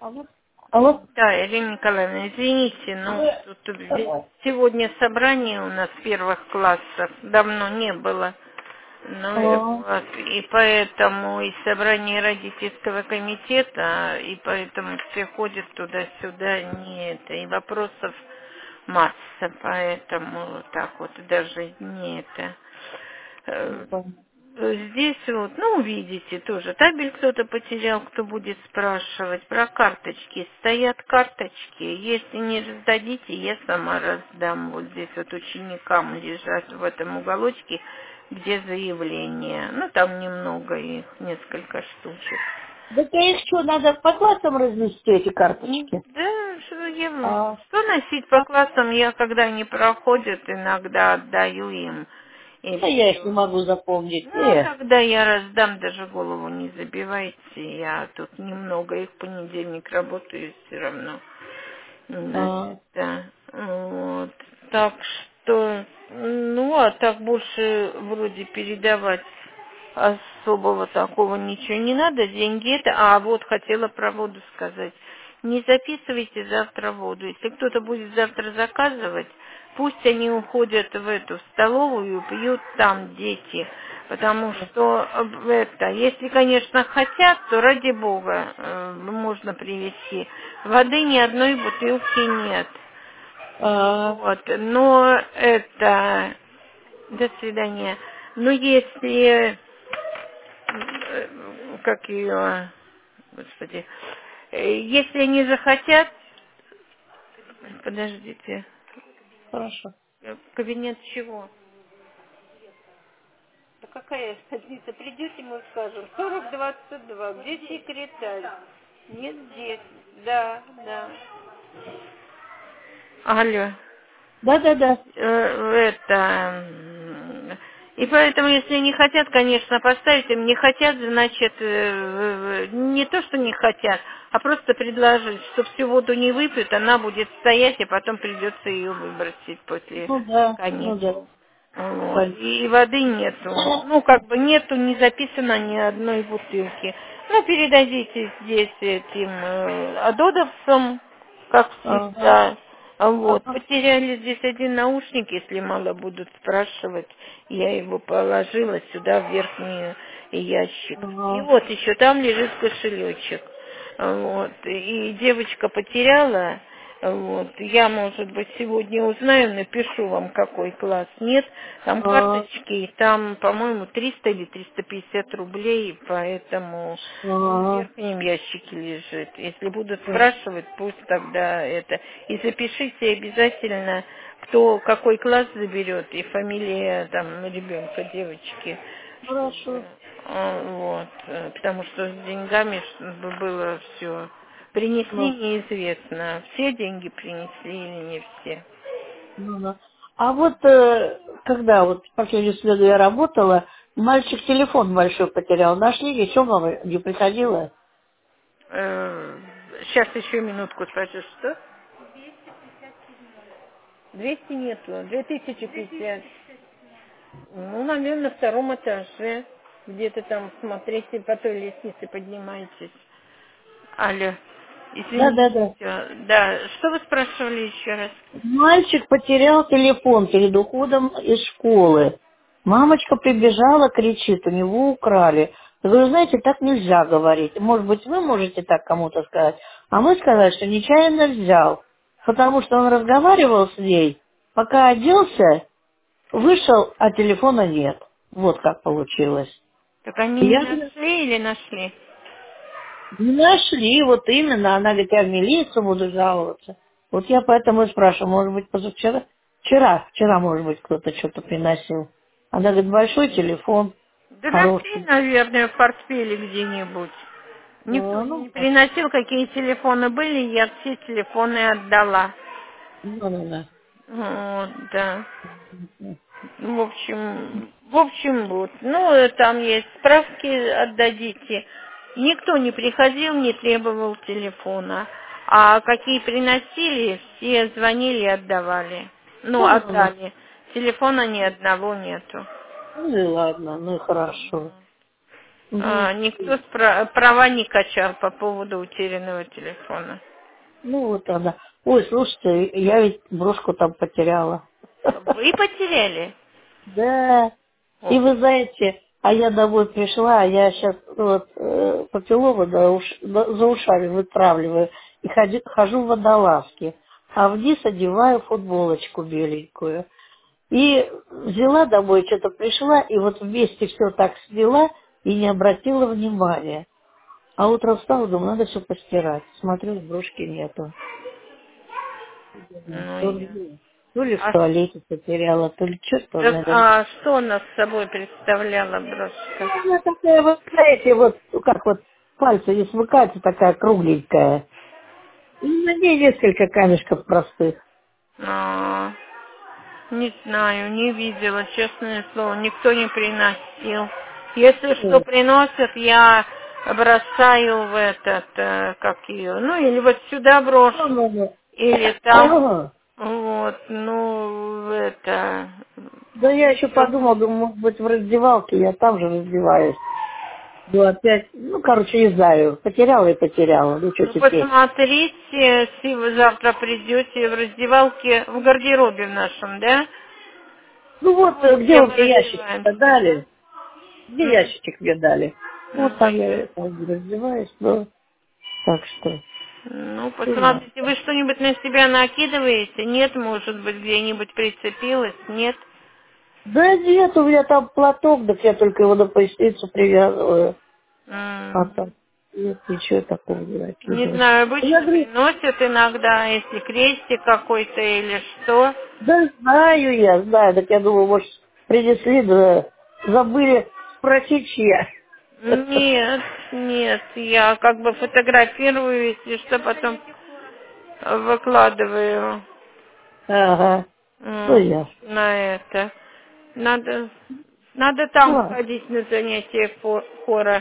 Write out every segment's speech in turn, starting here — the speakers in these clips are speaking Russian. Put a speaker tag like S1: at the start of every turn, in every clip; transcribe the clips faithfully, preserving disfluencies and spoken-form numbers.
S1: Алло? Алло?
S2: Да, Ирина Николаевна, извините, ну, тут ве-
S1: Давай.
S2: сегодня собрание у нас первых классов, давно не было. Ну и
S1: А,
S2: вот, и поэтому и собрание родительского комитета, и поэтому все ходят туда-сюда, не это, и вопросов масса, поэтому вот так вот даже не это.
S1: не
S2: Э,
S1: понял.
S2: Здесь вот, ну, увидите тоже, табель кто-то потерял, кто будет спрашивать про карточки. Стоят карточки, если не раздадите, я сама раздам. Вот здесь вот ученикам лежат в этом уголочке, где заявление. Ну, там немного их, несколько штучек.
S1: Так а их что, надо по классам разнести, эти
S2: М,
S1: карточки?
S2: Да, что, я-
S1: А,
S2: что носить по
S1: а,
S2: классам, я когда они проходят, иногда отдаю им, и
S1: да я их не
S2: все.
S1: могу запомнить.
S2: Ну,
S1: Не.
S2: тогда я раздам, даже голову не забивайте. Я тут немного, их в понедельник работаю все равно. На
S1: А,
S2: это. Вот. Так что, ну, а так больше вроде передавать особого такого ничего не надо. Деньги это... А, вот хотела про воду сказать. Не записывайте завтра воду. Если кто-то будет завтра заказывать, пусть они уходят в эту в столовую, пьют там дети. Потому что э, это, если, конечно, хотят, то ради бога э, можно привезти. Воды ни одной бутылки нет.
S1: а,
S2: Вот, но это, до свидания. Но если, э, как ее, господи, э, если они захотят, подождите,
S1: хорошо.
S2: э, кабинет чего? Да какая разница? Придете, мы скажем. сорок двадцать два. Где секретарь? Нет здесь. Да, да. Алло.
S1: Да-да-да.
S2: Э, это... м, И поэтому, если не хотят, конечно, поставить им. Не хотят, значит, э, не то, что не хотят, а просто предложить, что всю воду не выпьют, она будет стоять, и потом придется ее выбросить после
S1: Ну да, ну да.
S2: каникул. Вот.
S1: Понятно.
S2: И воды нету. Ну, как бы нету, не записано ни одной бутылки. Ну, передадите здесь этим э, адодовцам, как
S1: Ага,
S2: всегда. А Вот.
S1: ага,
S2: Потеряли здесь один наушник, если мало будут спрашивать. Я его положила сюда в верхний ящик. И
S1: ага,
S2: вот еще там лежит кошелечек. Вот. И девочка потеряла. Вот. Я, может быть, сегодня узнаю, напишу вам, какой класс. Нет, там
S1: ага,
S2: карточки, и там, по-моему, триста или триста пятьдесят рублей, поэтому он в
S1: ага.
S2: верхнем ящике лежит. Если будут спрашивать, пусть тогда это. И запишите обязательно, кто какой класс заберет, и фамилия там ребенка, девочки, чтобы
S1: Хорошо.
S2: а, вот, э, потому что с деньгами чтобы было все. Принесли
S1: Ну,
S2: неизвестно, все деньги принесли или не все.
S1: ну, да. А вот э, когда вот в последнюю среду я работала, мальчик телефон большой потерял. Нашли, ничего, мама не приходила?
S2: Э, Сейчас еще минутку спрошу, что? двести нету, две тысячи пятьдесят. Ну, наверное, на втором этаже. Где-то там, смотрите, по той лестнице поднимаетесь. Алло,
S1: Да,
S2: извините.
S1: да, да.
S2: всё. Да, что вы спрашивали еще раз?
S1: Мальчик потерял телефон перед уходом из школы. Мамочка прибежала, кричит, у него украли. Я говорю, знаете, так нельзя говорить. Может быть, вы можете так кому-то сказать, а мы сказали, что нечаянно взял. Потому что он разговаривал с ней, пока оделся, вышел, а телефона нет. Вот как получилось.
S2: Так они не
S1: Я говорю,
S2: нашли или нашли?
S1: не нашли, вот именно. Она говорит, я в милицию буду жаловаться. Вот я поэтому и спрашиваю, может быть, позавчера? Вчера, вчера, может быть, кто-то что-то приносил. Она говорит, большой телефон,
S2: Да нашли,
S1: хороший.
S2: наверное, в портфеле где-нибудь. Никто
S1: Ну,
S2: не
S1: ну,
S2: приносил, какие телефоны были, я все телефоны отдала.
S1: ну, ну, да.
S2: Вот, да. Ну, В общем, в общем, вот. Ну, э, там есть справки, отдадите. Никто не приходил, не требовал телефона. А какие приносили, все звонили и отдавали. Ну,
S1: Ну, ну, ну.
S2: отдали. Телефона ни одного нету.
S1: Ну и ладно, ну и хорошо. Мгм.
S2: А, никто спра- права не качал по поводу утерянного телефона.
S1: Ну вот она. Ой, слушайте, я ведь брошку там потеряла.
S2: Вы потеряли?
S1: Да. И
S2: Ох,
S1: вы знаете, а я домой пришла, а я сейчас вот э, папиллому да, уш- да, за ушами вытравливаю и ходи- хожу в водолазке, а вниз одеваю футболочку беленькую. И взяла домой, что-то пришла, и вот вместе все так сняла и не обратила внимания. А утром встала, думаю, надо все постирать. Смотрю, брошки нету.
S2: ну
S1: То
S2: я.
S1: ли, то ли в
S2: А,
S1: туалете потеряла, то ли что-то,
S2: так,
S1: наверное.
S2: а что она с собой представляла брошка?
S1: Ну, она такая, вот, знаете, вот, ну, как вот пальцы не смыкаются, такая кругленькая. И на ней несколько камешков простых.
S2: А, не знаю, не видела, честное слово, никто не приносил. Если что
S1: Ну,
S2: приносят, я бросаю в этот, э, как ее, ну или вот сюда
S1: ну,
S2: брошу,
S1: ну, ну.
S2: или там,
S1: Ага.
S2: вот, ну, это,
S1: Да я еще
S2: еще.
S1: подумала, думаю, может быть, в раздевалке, я там же раздеваюсь. Ну, опять, ну, короче, не знаю, потеряла и потеряла, ну, что
S2: Ну,
S1: теперь.
S2: посмотрите, если вы завтра придете в раздевалке, в гардеробе в нашем, да?
S1: Ну, вот, э,
S2: Вот
S1: где
S2: где
S1: вы
S2: мы
S1: мне ящичек-то
S2: раздеваемся,
S1: дали? Где
S2: да?
S1: ящичек мне дали? Вот
S2: Ну,
S1: там я
S2: я-
S1: это, раздеваюсь, ну, так что,
S2: ну,
S1: ну, ладно.
S2: посмотрите, вы что-нибудь на себя накидываете? Нет, может быть, где-нибудь прицепилось? Нет?
S1: Да нет, у меня там платок, так я только его на поясницу привязываю. А
S2: М,
S1: там нет, ничего такого не
S2: Не
S1: накидываю.
S2: знаю,
S1: Я
S2: обычно
S1: говорю,
S2: приносят иногда, если крестик какой-то или что.
S1: да знаю я, знаю, так я думаю, может, принесли, да забыли спросить, чья.
S2: Нет, нет, я как бы фотографирую, если что, потом выкладываю.
S1: Ага, ну
S2: М,
S1: я.
S2: на это. Надо, надо там
S1: Ладно.
S2: сходить на занятие фо- хора.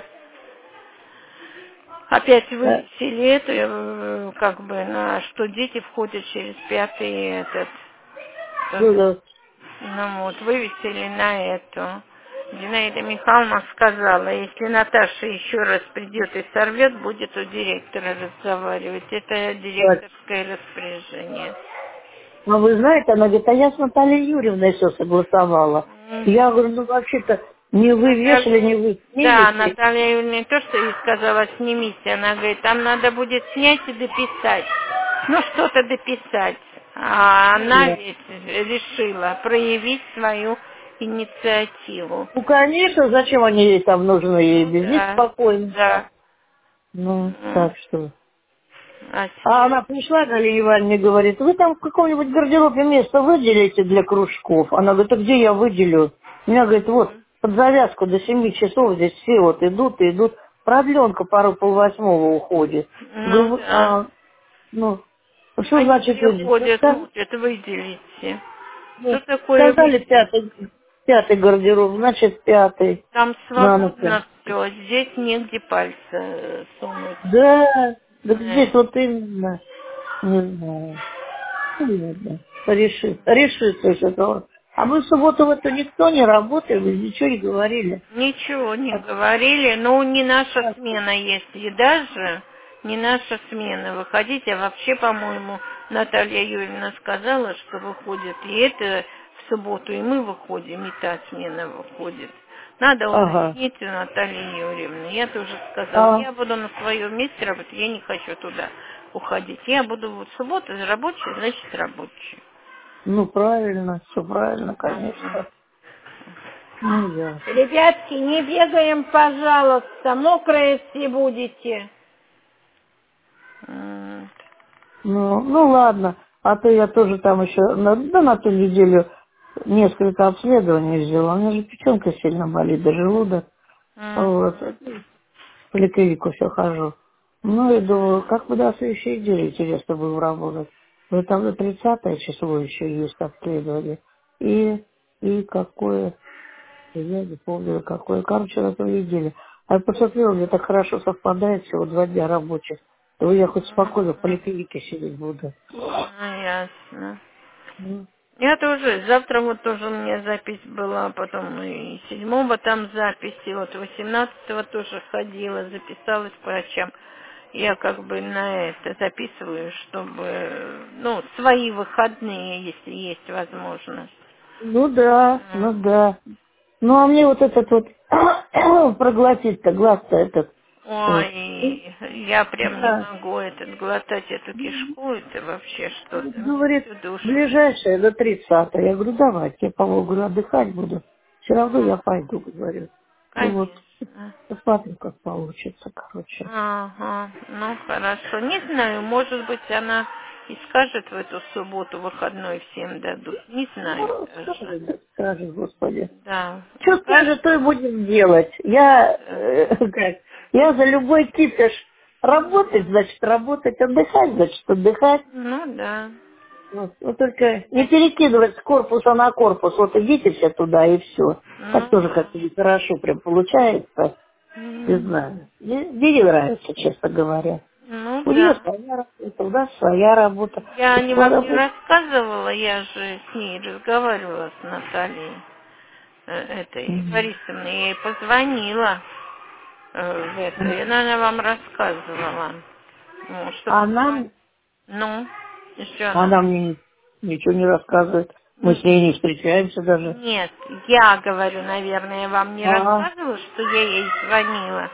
S2: Опять
S1: Э,
S2: вывесили это, э, как бы, на что дети входят через пятый этот.
S1: Ну,
S2: тоже.
S1: да.
S2: Ну вот, вывесили на эту. Зинаида Михайловна сказала, если Наташа еще раз придет и сорвет, будет у директора разговаривать. Это
S1: Так.
S2: директорское распоряжение.
S1: А вы знаете, она говорит, а я с Натальей Юрьевной все согласовала.
S2: Мгм.
S1: Я говорю, ну вообще-то не вы вешали, не
S2: Наталья,
S1: вы
S2: да,
S1: снимете.
S2: Наталья Юрьевна то, что ей сказала, снимите. Она говорит, там надо будет снять и дописать. Ну, что-то дописать. А она
S1: Нет.
S2: ведь решила проявить свою инициативу.
S1: Ну, конечно, зачем они ей там нужны, ей
S2: Ну
S1: без них
S2: да,
S1: спокойно.
S2: да.
S1: Ну,
S2: М.
S1: так что.
S2: А
S1: А
S2: сейчас...
S1: она пришла, Галина Ивановна, говорит, вы там в каком-нибудь гардеробе место выделите для кружков? Она говорит, а где я выделю? У меня, говорит, вот, под завязку до семи часов здесь все вот идут и идут. Продленка пару полвосьмого уходит.
S2: Ну
S1: Говорю,
S2: да.
S1: а, ну, что
S2: Они
S1: значит
S2: все
S1: выделить? Ну,
S2: ходят,
S1: сказ-
S2: мутят, выделите.
S1: ну,
S2: Что такое
S1: сказали
S2: выделить?
S1: пятый, пятый гардероб, значит пятый.
S2: Там
S1: На ну-ка.
S2: свободно все, здесь негде пальца э, сунуть.
S1: Да, так здесь
S2: Э,
S1: вот именно, не знаю. Ладно, решит, решится еще того. А мы в субботу в эту никто не работает, вы ничего не говорили.
S2: Ничего не
S1: А
S2: говорили, но не наша
S1: как?
S2: смена есть. И даже не наша смена выходить. А вообще, по-моему, Наталья Юрьевна сказала, что выходит и это в субботу, и мы выходим, и та смена выходит. Надо
S1: Ага.
S2: уточнить у Натальи Юрьевны. Я тоже сказала,
S1: А,
S2: я буду на своем месте работать, я не хочу туда уходить. Я буду вот в субботу рабочая, значит рабочая.
S1: ну правильно, все правильно,
S2: Мгм.
S1: конечно. Ну я.
S2: Ребятки, не бегаем, пожалуйста, мокрые все будете. М,
S1: Ну, ну ладно. А то я тоже там еще, на, да, на ту неделю несколько обследований взяла. У меня же печенка сильно болит, да желудок.
S2: м,
S1: Вот. В поликлинику все хожу. Ну и думаю, как бы до следующей недели интересно было работать. Ну там на тридцатое число еще есть обследование. И, и какое, я не помню какое, короче, на той неделе. А я посмотрела, мне так хорошо совпадает, всего два дня рабочих. То я хоть
S2: м,
S1: спокойно в
S2: м.
S1: поликлинике сидеть буду.
S2: Ну, ясно.
S1: Ну.
S2: Я тоже, завтра вот тоже у меня запись была, потом и седьмого там запись, и вот восемнадцатого тоже ходила, записалась по врачам. Я как бы на это записываю, чтобы, ну, свои выходные, если есть возможность.
S1: Ну да, ну
S2: М.
S1: да. Ну а мне вот этот вот проглотить-то, глаз-то этот. Вот.
S2: Ой, я прям не
S1: Да.
S2: могу этот глотать эту кишку, это вообще
S1: Вот
S2: что-то, мне
S1: говорит,
S2: всю душу.
S1: ближайшее до тридцатого. Я говорю, давайте, я по говорю, отдыхать буду. Все равно я
S2: М,
S1: пойду, говорю. Ну вот,
S2: Конечно.
S1: посмотрим, как получится, короче.
S2: Ага, ну хорошо. Не знаю, может быть, она и скажет в эту субботу выходной всем дадут. Не знаю
S1: Ну,
S2: даже.
S1: скажи, да, скажи, Господи.
S2: Да.
S1: Что
S2: Раз-
S1: скажет, то и будем делать.
S2: Ну
S1: Я,
S2: да.
S1: э, как, я за любой кипиш. Работать,
S2: Мгм.
S1: значит, работать, отдыхать, значит, отдыхать.
S2: Ну да.
S1: Вот, вот только не перекидывать с корпуса на корпус. Вот идите все туда и все. Так
S2: Ну
S1: тоже
S2: да.
S1: как-то нехорошо прям получается. Не
S2: М,
S1: знаю. Мне, мне не нравится, честно говоря.
S2: Ну
S1: У нее
S2: да.
S1: своя работа, у нас своя работа.
S2: Я
S1: Вот
S2: не
S1: по
S2: вам не
S1: работе.
S2: рассказывала, я же с ней разговаривала, с Натальей э, этой
S1: Мгм.
S2: Борисовной. Я ей позвонила э, в это, и она, она вам рассказывала, ну, что
S1: А
S2: позвонила.
S1: нам,
S2: Ну, и что она?
S1: она мне ничего не рассказывает. Мы с
S2: Н-
S1: ней не встречаемся даже.
S2: Нет, я говорю, наверное, вам не
S1: А,
S2: рассказывала, что я ей звонила.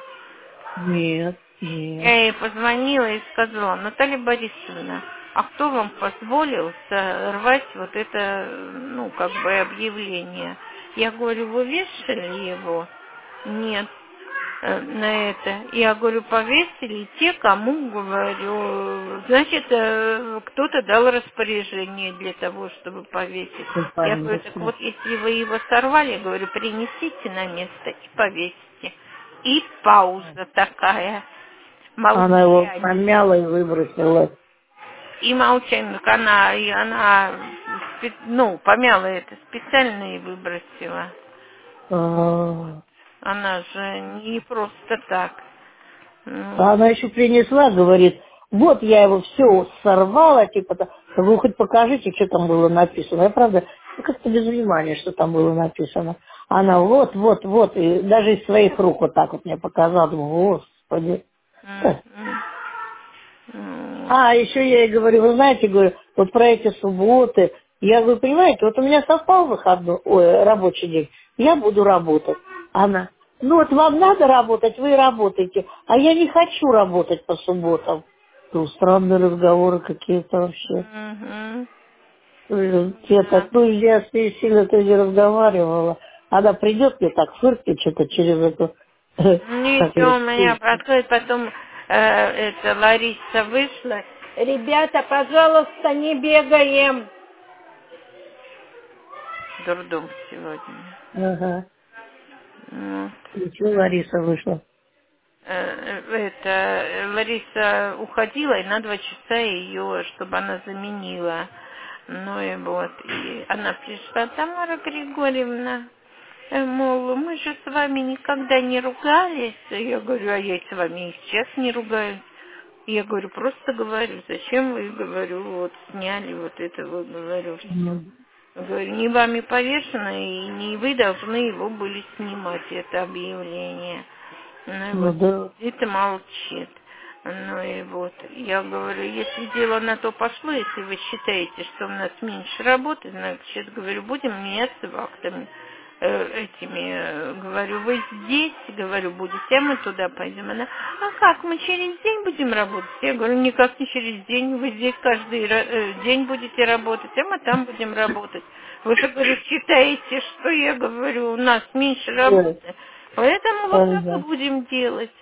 S1: нет, нет.
S2: Я ей позвонила и сказала, Наталья Борисовна, а кто вам позволил сорвать вот это, ну, как бы объявление? Я говорю, вы вешали его? Нет. э, На это. Я говорю, повесили те, кому говорю. Значит, э, кто-то дал распоряжение для того, чтобы повесить. Я говорю, так
S1: Конечно.
S2: вот, если вы его сорвали, говорю, принесите на место и повесите. И пауза такая.
S1: Она его
S2: Молчание.
S1: помяла и выбросила.
S2: И молчание. Так она, и она, спе- ну, помяла это специально и выбросила.
S1: А,
S2: Она же не просто так.
S1: а
S2: Ну,
S1: она еще принесла, говорит, вот я его все сорвала, типа, то вы хоть покажите, что там было написано. Я, правда, ну, как-то без внимания, что там было написано. Она вот, вот, вот, и даже из своих рук вот так вот мне показала. Думаю, господи.
S2: м, м. Ну,
S1: А, еще я ей говорю, вы знаете, говорю, вот про эти субботы. Я говорю, понимаете, вот у меня совпал выходной, ой, рабочий день, я буду работать. Она, ну вот вам надо работать, вы и работаете, а я не хочу работать по субботам. Ну, странные разговоры какие-то вообще.
S2: мгм.
S1: Э, Я так,
S2: Да.
S1: ну, я с ней сильно-то не разговаривала. Она придет мне так фыркнет что-то через эту, как
S2: Ничего,
S1: ее,
S2: у меня происходит, потом э, это Лариса вышла. Ребята, пожалуйста, не бегаем. Дурдом сегодня.
S1: ага,
S2: Вот.
S1: ничего, Лариса вышла.
S2: Э, это э, Лариса уходила, и на два часа ее, чтобы она заменила. Ну и вот, и она пришла, Тамара Григорьевна, э, мол, мы же с вами никогда не ругались. Я говорю, а я и с вами и сейчас не ругаюсь. Я говорю, просто говорю, зачем вы, говорю, вот сняли вот это, вот, говорю, все.
S1: Ну,
S2: Говорю, не вами повешено, и не вы должны его были снимать, это объявление. Ну и
S1: ну
S2: вот
S1: да.
S2: сидит и молчит. Ну и вот, я говорю, если дело на то пошло, если вы считаете, что у нас меньше работы, значит, говорю, будем меняться вахтами э, этими, э, говорю, вы здесь, говорю, будете, а мы туда пойдем. Она, а как, мы через день будем работать? Я говорю, никак не через день, вы здесь каждый ра- э, день будете работать, а мы там будем работать. Вы же, говорю, считаете, что я говорю, у нас меньше
S1: Да,
S2: работы, поэтому вот так и
S1: ага.
S2: будем делать.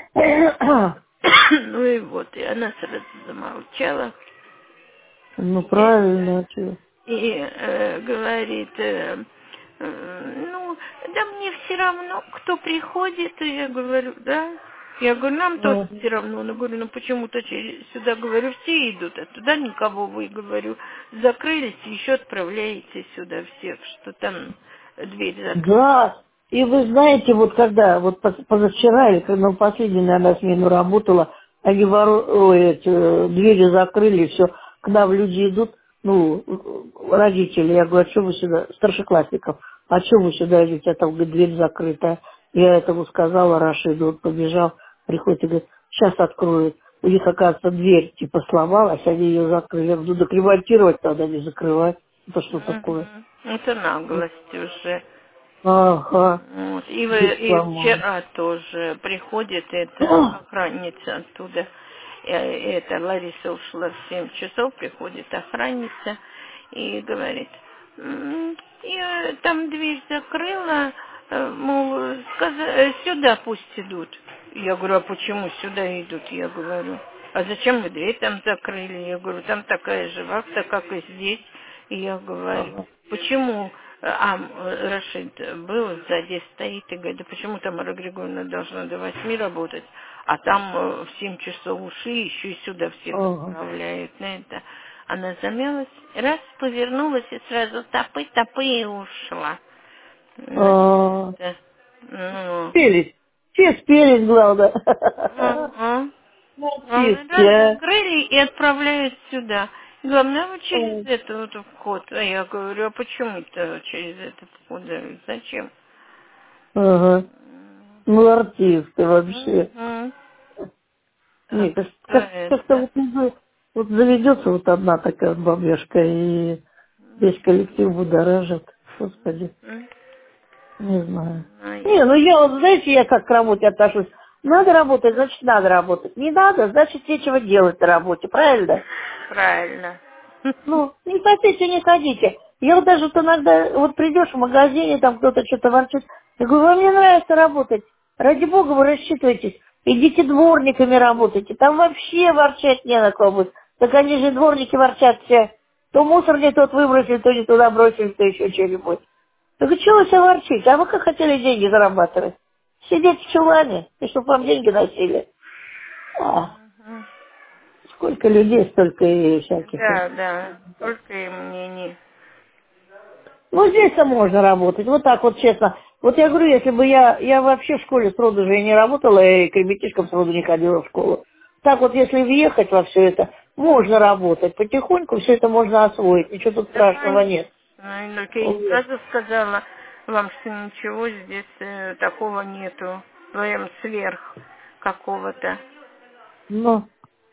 S2: Ну и вот, и она сразу замолчала.
S1: Ну,
S2: Это,
S1: правильно, а чё?
S2: и э, говорит, э, э, ну, да мне все равно, кто приходит, и я говорю, да. Я говорю, нам тоже
S1: Ага.
S2: все равно, но говорю, ну почему-то через- сюда, говорю, все идут, а туда никого вы, говорю, закрылись, еще отправляете сюда всех, что там дверь закрыта.
S1: Да, и вы знаете, вот когда, вот поз- позавчера, или когда в последнюю, наверное, смену работала, они воро- ой, эти, э, двери закрыли, все, к нам люди идут, ну, родители, я говорю, а что вы сюда, старшеклассников, а что вы сюда идете, а там, говорит, дверь закрыта. Я этому сказала, Рашиду, он побежал, приходит и говорит, сейчас откроют. У них, оказывается, дверь типа сломалась, они ее закрыли. Я буду ремонтировать, надо не закрывать. Это что такое?
S2: Мгм. Это наглость уже.
S1: Ага,
S2: Вот. И, вы,
S1: дверь
S2: и
S1: сломалась.
S2: вчера тоже приходит эта охранница оттуда. Э, Это Лариса ушла в семь часов, приходит охранница и говорит, «М, я там дверь закрыла, э, мол, сказа- э, сюда пусть идут. Я говорю, а почему сюда идут? Я говорю, а зачем вы дверь там закрыли? Я говорю, там такая же вахта, как и здесь. И я говорю,
S1: Ага.
S2: почему, э, а э, Рашид был сзади, стоит и говорит, да почему там Тамара Григорьевна должна до восьми работать, а там э, в семь часов ушли, еще и сюда всех
S1: Ага.
S2: отправляют на это. Она замялась, раз повернулась и сразу топы-топы и ушла. На
S1: А,
S2: это. Ну,
S1: спелись. Все спелись, главное.
S2: ага. Главное,
S1: Артистки,
S2: раз
S1: а.
S2: закрыли и отправляют сюда. Главное, вот через
S1: Ой.
S2: этот вот вход. А я говорю, а почему это через этот вход? Говорю, зачем?
S1: Ага. Ну, артисты вообще.
S2: Мгм. Так
S1: Нет, как-
S2: что
S1: как- как-то
S2: это.
S1: вот, не знаю, вот заведется вот одна такая вот бабешка, и весь коллектив будоражит. Господи,
S2: М.
S1: не знаю.
S2: А
S1: Не,
S2: я-
S1: ну я вот, знаете, я как к работе отношусь. Надо работать, значит, надо работать. Не надо, значит, нечего делать на работе, правильно?
S2: Правильно.
S1: Ну, не хотите, не ходите. Я вот даже вот иногда, вот придешь в магазине, там кто-то что-то ворчит. Я говорю, вам не нравится работать. Ради бога, вы рассчитываетесь. Идите дворниками работайте. Там вообще ворчать не на кого будет. Так они же дворники ворчат все. То мусор не тот выбросили, то не туда бросили, то еще что-нибудь. Так и чего вы все ворчите? А вы как хотели деньги зарабатывать? Сидеть в чулане, и чтобы вам деньги носили. А,
S2: Мгм.
S1: сколько людей, столько и всяких.
S2: Да, да. Только и мнений.
S1: Ну, здесь-то можно работать, вот так вот честно. Вот я говорю, если бы я, я вообще в школе сроду же не работала, и к ребятишкам сроду не ходила в школу. Так вот, если въехать во все это, можно работать. Потихоньку все это можно освоить, ничего тут
S2: Да,
S1: страшного
S2: конечно.
S1: нет.
S2: Ну, и только я и
S1: Вот.
S2: сразу сказала вам, что ничего здесь э, такого нету. Прям сверх какого-то.
S1: Ну,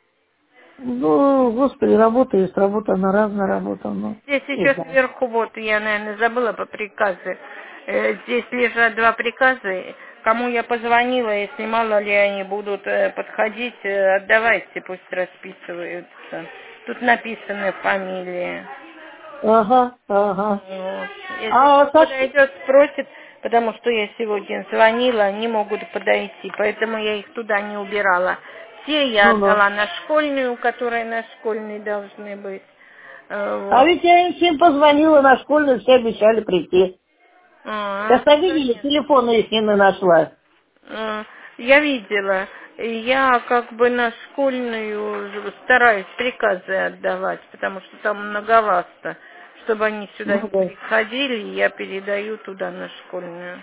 S1: ну, господи, работа есть работа, она разная работа, ну,
S2: Здесь
S1: не
S2: еще
S1: знаю.
S2: сверху, вот, я, наверное, забыла по приказы. Э, Здесь лежат два приказа. Кому я позвонила, если мало ли они будут э, подходить, э, отдавайте, пусть расписываются. Тут написаны фамилии.
S1: Ага, ага.
S2: Вот. Если
S1: А
S2: кто
S1: Саш,
S2: подойдет, спросит, потому что я сегодня звонила, они могут подойти, поэтому я их туда не убирала. Все я
S1: ну-ну.
S2: отдала на школьную, которые на школьной должны быть. Э,
S1: А
S2: Вот.
S1: ведь я им всем позвонила на школьную, все обещали прийти.
S2: А,
S1: Сейчас видели,
S2: нет.
S1: телефоны их не нашла.
S2: Э, Я видела. Я как бы на школьную стараюсь приказы отдавать, потому что там многовато. Чтобы они сюда
S1: Ну
S2: не
S1: да.
S2: приходили, я передаю туда на школьную.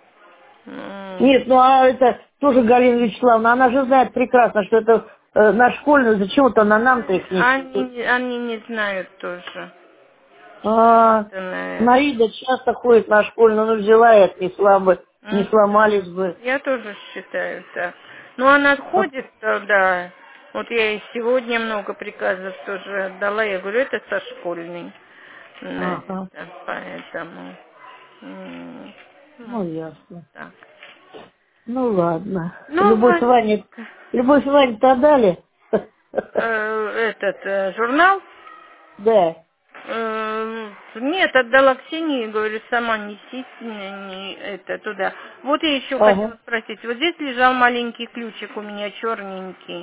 S2: М.
S1: Нет, ну а это тоже Галина Вячеславовна, она же знает прекрасно, что это э, на школьную, зачем-то на нам-то их несет.
S2: Они, они не знают тоже, что
S1: А,
S2: это, наверное.
S1: Наида часто ходит на школьную, ну взяла и отнесла бы, не
S2: Мгм.
S1: сломались бы.
S2: Я тоже считаю так. Но она
S1: А,
S2: ходит, да. Вот я и сегодня много приказов тоже отдала. Я говорю, это со школьной. На
S1: ага,
S2: это, поэтому. м,
S1: ну
S2: ну,
S1: ясно.
S2: так.
S1: Ну ладно.
S2: Ну,
S1: Любовь Ване,
S2: ладненько.
S1: Любовь Ване-то дали?
S2: Э, этот э, журнал.
S1: Да.
S2: Э, Нет, отдала Ксении, говорю, сама несите не, не это туда. Вот я еще
S1: Ага.
S2: хотела спросить, вот здесь лежал маленький ключик у меня черненький.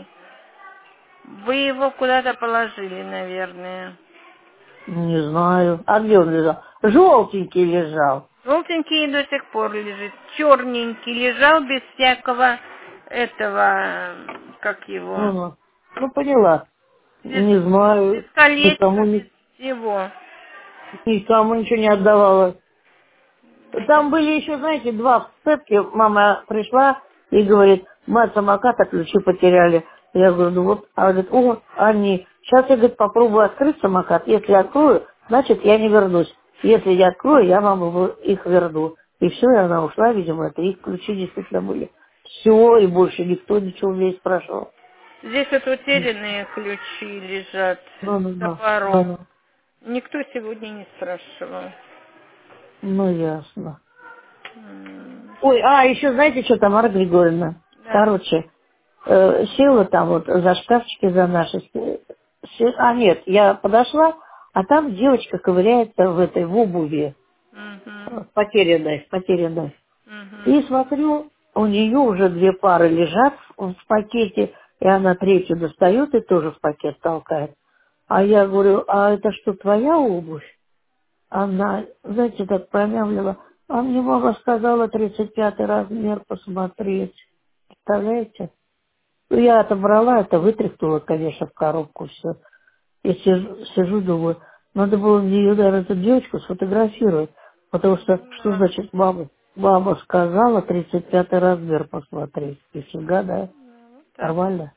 S2: Вы его куда-то положили, наверное.
S1: Не знаю. А где он лежал? Желтенький лежал.
S2: Желтенький до сих пор лежит. Черненький лежал без всякого этого, как его,
S1: Ну, ну поняла.
S2: без,
S1: Не
S2: без
S1: знаю.
S2: колечка,
S1: Никому,
S2: без
S1: ни-
S2: всего.
S1: никому ничего не отдавала.
S2: Да я-
S1: Там были еще, знаете, два в сцепке. Мама пришла и говорит, мы от самоката ключи потеряли. Я говорю, ну вот, а говорит, о, они. Сейчас я, говорит, попробую открыть самокат. Если открою, значит, я не вернусь. Если я открою, я вам его- их верну. И все, и она ушла, видимо, это их ключи действительно были. Все, и больше никто ничего у меня не спрашивал.
S2: Здесь вот утерянные ключи лежат
S1: Ну, ну,
S2: с
S1: ну, ну,
S2: топором.
S1: ну,
S2: Никто сегодня не спрашивал.
S1: ну, ясно.
S2: М,
S1: Ой, а, еще знаете что, Тамара Григорьевна?
S2: Да.
S1: Короче, э, села там вот за шкафчики за наши. э, се- А, нет, я подошла, а там девочка ковыряется в этой, в обуви, э,
S2: Мгм.
S1: потерянной, потерянной. И
S2: Мгм.
S1: смотрю, у нее уже две пары лежат в в пакете, и она третью достает и тоже в пакет толкает. А я говорю, а это что, твоя обувь? Она, знаете, так промямлила. А мне мама сказала тридцать пятый размер посмотреть. Представляете? Ну, я отобрала это, вытряхнула, конечно, в коробку все. Я сижу, сижу, думаю, надо было мне ее, наверное, эту девочку сфотографировать. Потому что,
S2: Ну
S1: что
S2: да.
S1: значит мама? Мама сказала тридцать пятый размер посмотреть. Нифига, да?
S2: Ну, так.
S1: Нормально?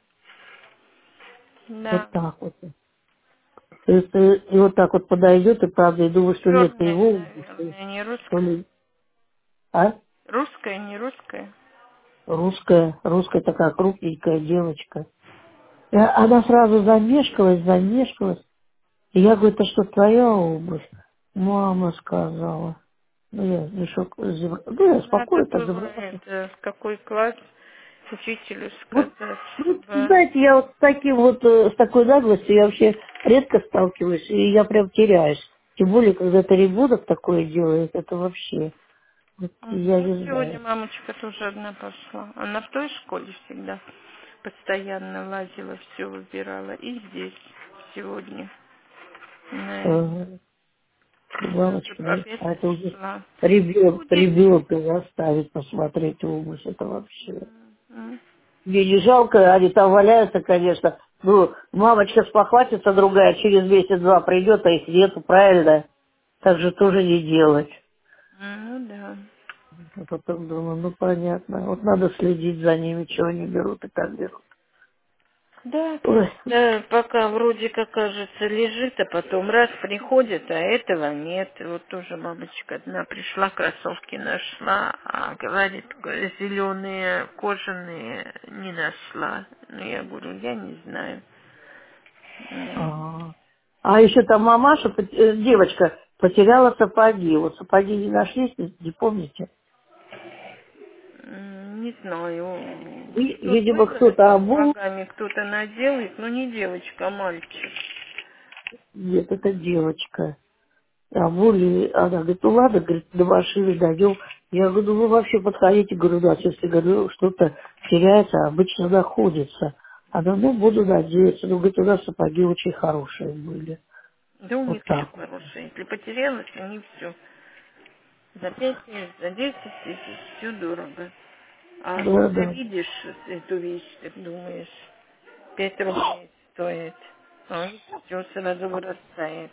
S1: Вот
S2: Да.
S1: так вот. И, и- и вот так вот подойдет, и правда, и думаю, что нет, не
S2: Черная,
S1: его, что ли.
S2: наверное, не
S1: что
S2: русская.
S1: ли. А?
S2: Русская, не русская.
S1: Русская, русская такая крупненькая девочка. И она сразу замешкалась, замешкалась. И я говорю, это что, твоя обувь? Мама сказала. Ну, я мешок забрала. Ну, я
S2: Ну, а
S1: спокойно
S2: так
S1: так забрала.
S2: бывает, э, в какой класс учителю
S1: Вот,
S2: сказать,
S1: ну,
S2: чтобы...
S1: знаете, я вот с таким вот, э, с такой наглостью я вообще редко сталкиваюсь, и я прям теряюсь. Тем более, когда это ребенок такое делает, это вообще, вот,
S2: Мгм.
S1: я
S2: Вот
S1: не
S2: сегодня
S1: знаю.
S2: мамочка тоже одна пошла. Она в той школе всегда постоянно лазила, все выбирала. И здесь сегодня. На-
S1: Ага.
S2: Даже
S1: Мамочка, да?
S2: опять
S1: А это уже
S2: пришла.
S1: ребенок,
S2: Будет.
S1: ребенка заставить посмотреть обувь, это вообще.
S2: М.
S1: Мне не жалко, они там валяются, конечно. Ну, мамочка спохватится другая, через месяц-два придет, а их нету, правильно? Так же тоже не делать.
S2: Ну да.
S1: А потом думаю, ну понятно. Вот надо следить за ними, чего они берут и как берут.
S2: Да,
S1: Ой,
S2: просто пока вроде как кажется лежит, а потом раз приходит, а этого нет. Вот тоже мамочка одна пришла, кроссовки нашла, а говорит, зеленые кожаные не нашла. Ну я говорю, я не знаю. М,
S1: а, а еще там мамаша, пот- э, девочка, потеряла сапоги. Вот сапоги не нашлись, не, не помните?
S2: м, Не знаю,
S1: Ви-
S2: что
S1: Видимо,
S2: было
S1: кто-то
S2: с
S1: обул.
S2: сапогами, кто-то наделает, но не девочка, а мальчик.
S1: Нет, это девочка. А Вули, она говорит, ну ладно, говорит, до машины дойдем. Я говорю, ну вы вообще подходите, говорю, у нас, если, говорю, что-то теряется, обычно находится. Она, ну, буду надеяться. Ну, говорит, у нас сапоги очень хорошие были.
S2: Да у
S1: Вот
S2: них все
S1: так вот.
S2: хорошее. Если потерялась, они все. За пять тысяч, за десять тысяч, все дорого. А
S1: Да,
S2: когда
S1: да.
S2: видишь эту вещь, ты думаешь, пять рублей стоит. А все сразу вырастает.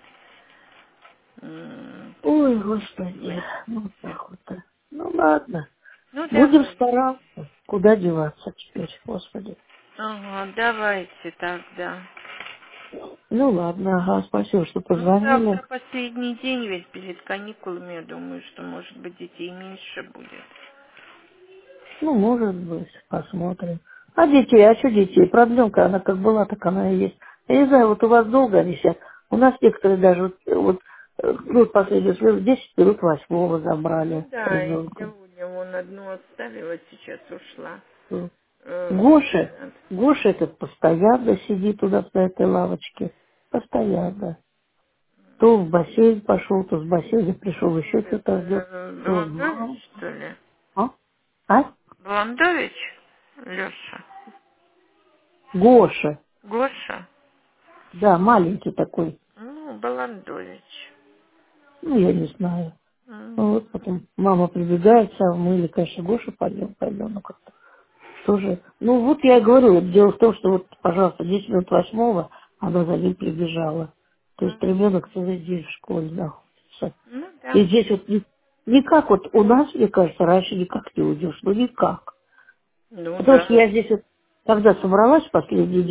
S2: М,
S1: Ой, господи,
S2: ой.
S1: ну вот так вот. Ну ладно,
S2: Ну
S1: будем
S2: давай.
S1: стараться. Куда деваться теперь, господи.
S2: Ага, давайте тогда.
S1: Ну ладно, ага, спасибо, что
S2: Ну,
S1: позвонили.
S2: завтра последний день ведь перед каникулами, я думаю, что, может быть, детей меньше будет.
S1: Ну, может быть, посмотрим. А детей, а что детей? Продленка, она как была, так она и есть. Я не знаю, вот у вас долго они сидят. У нас некоторые даже, вот, э, вот э, ну, вот последний в десять минут восьмого забрали
S2: Ну да, и
S1: ребенка.
S2: сегодня вон одну оставила, сейчас ушла. Э,
S1: Гоша,
S2: вот.
S1: Гоша этот постоянно сидит у нас на этой лавочке. Постоянно. То в бассейн пошел, то с бассейна пришел, еще что-то ждет.
S2: Это
S1: То
S2: Баландович,
S1: мама.
S2: что ли?
S1: А? А?
S2: Баландович? Леша?
S1: Гоша.
S2: Гоша?
S1: Да, маленький такой.
S2: Ну, Баландович.
S1: Ну, я не знаю.
S2: М.
S1: Ну, вот потом мама прибегает, сам, мы, или, конечно, Гоша пойдем, пойдем, ну как-то тоже. Ну, вот я и говорю, вот дело в том, что вот, пожалуйста, десять минут восьмого она за ним прибежала. То есть
S2: Мгм.
S1: ребенок целый день в школе находится.
S2: Ну
S1: И
S2: да.
S1: здесь вот ни- никак вот у нас, мне кажется, раньше никак не уйдешь, ну никак.
S2: Ну
S1: Потому что
S2: да.
S1: я здесь вот, когда собралась в последний день,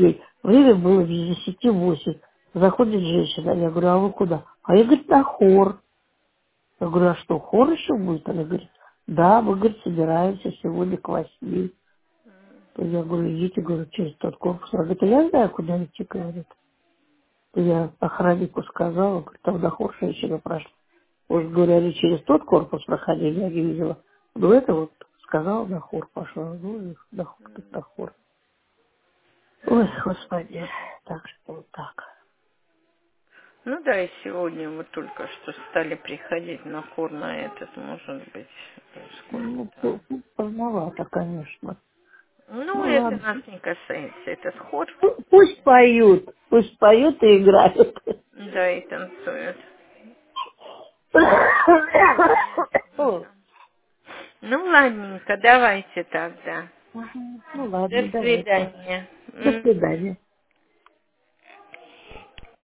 S1: Время было без десяти восемь. Заходит женщина, я говорю, а вы куда? А я, говорит, на хор. Я говорю, а что, хор еще будет? Она говорит, да, мы, говорит, собираемся сегодня к восьми. Я говорю, идите, говорю, через тот корпус. Она говорит, а я знаю, куда идти, говорит. Я охраннику сказала, говорит, там на хор женщина прошла. Вот, говорили, через тот корпус проходили, я не видела. Ну, это вот сказала, на хор пошла. Ну, и на хор, так на хор. Ой, господи, так что вот так.
S2: Ну да, и сегодня мы только что стали приходить на хор на этот, может быть,
S1: Ну,
S2: сколько-то.
S1: п- п- поздновато, конечно.
S2: Ну,
S1: Ну,
S2: это
S1: ладно.
S2: нас не касается, этот хор.
S1: Пу- Пусть поют, пусть поют и играют.
S2: Да, и танцуют.
S1: О,
S2: Ясненько. Ну, ладненько, давайте тогда.
S1: Ну,
S2: До
S1: ладно, давайте.
S2: свидания.
S1: До
S2: М.
S1: свидания.